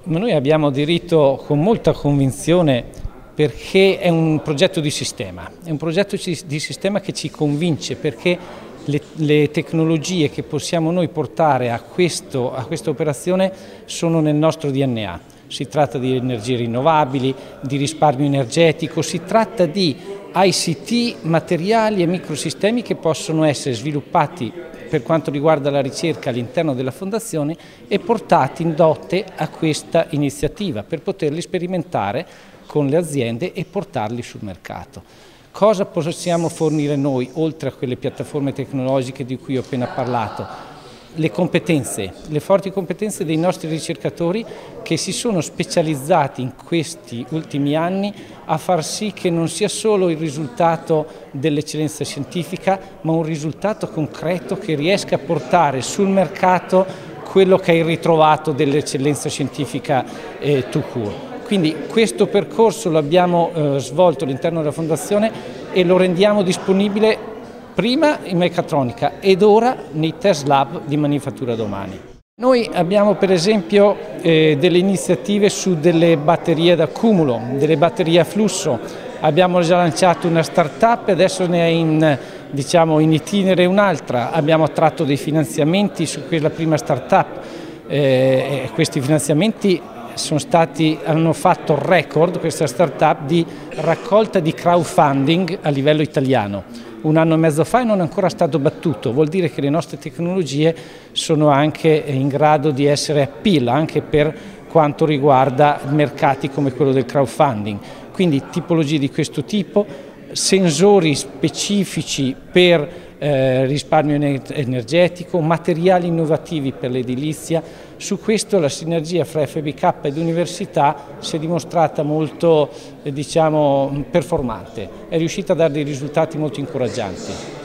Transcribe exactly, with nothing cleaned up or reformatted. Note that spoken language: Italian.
Ma noi abbiamo aderito con molta convinzione perché è un progetto di sistema, è un progetto di sistema che ci convince perché le, le tecnologie che possiamo noi portare a, questo, a questa operazione sono nel nostro D N A. Si tratta di energie rinnovabili, di risparmio energetico, si tratta di I C T, materiali e microsistemi che possono essere sviluppati per quanto riguarda la ricerca all'interno della Fondazione e portati in dote a questa iniziativa per poterli sperimentare con le aziende e portarli sul mercato. Cosa possiamo fornire noi, oltre a quelle piattaforme tecnologiche di cui ho appena parlato? Le competenze, le forti competenze dei nostri ricercatori che si sono specializzati in questi ultimi anni a far sì che non sia solo il risultato dell'eccellenza scientifica, ma un risultato concreto che riesca a portare sul mercato quello che è il ritrovato dell'eccellenza scientifica eh, tout court. Quindi questo percorso lo abbiamo eh, svolto all'interno della Fondazione e lo rendiamo disponibile prima in meccatronica ed ora nei test lab di Manifattura Domani. Noi abbiamo per esempio eh, delle iniziative su delle batterie d'accumulo, delle batterie a flusso. Abbiamo già lanciato una start-up e adesso ne è in, diciamo, in itinere un'altra. Abbiamo attratto dei finanziamenti su quella prima start-up. Eh, questi finanziamenti sono stati, hanno fatto record, questa start-up, di raccolta di crowdfunding a livello italiano. Un anno e mezzo fa e non è ancora stato battuto, vuol dire che le nostre tecnologie sono anche in grado di essere appeal anche per quanto riguarda mercati come quello del crowdfunding. Quindi tipologie di questo tipo, sensori specifici per eh, risparmio energetico, materiali innovativi per l'edilizia. Su questo la sinergia fra F B K ed università si è dimostrata molto eh, diciamo, performante, è riuscita a dare dei risultati molto incoraggianti.